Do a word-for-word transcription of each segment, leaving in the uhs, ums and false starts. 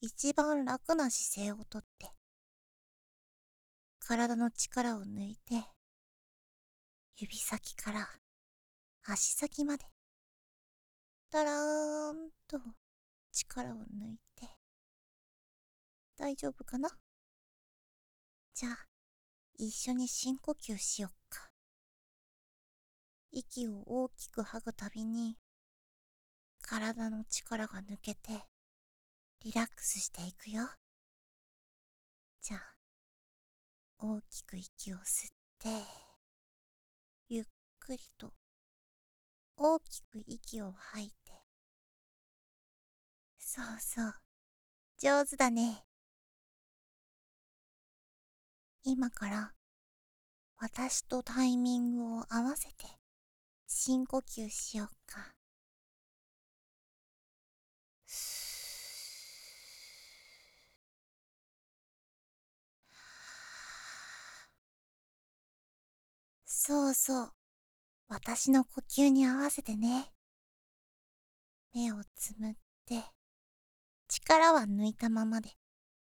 一番楽な姿勢をとって、体の力を抜いて、指先から足先まで、だらーんと力を抜いて、大丈夫かな？じゃあ、一緒に深呼吸しよっか。息を大きく吐くたびに、体の力が抜けて、リラックスしていくよ。じゃあ、大きく息を吸って、ゆっくりと大きく息を吐いて。そうそう、上手だね。今から私とタイミングを合わせて深呼吸しよっか。そうそう、私の呼吸に合わせてね。目をつむって、力は抜いたままで。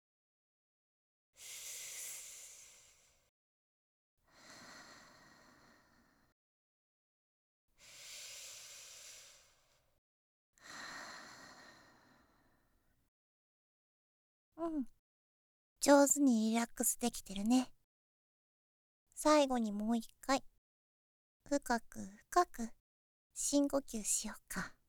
うん、上手にリラックスできてるね。最後にもう一回、深く深く深呼吸しよっか。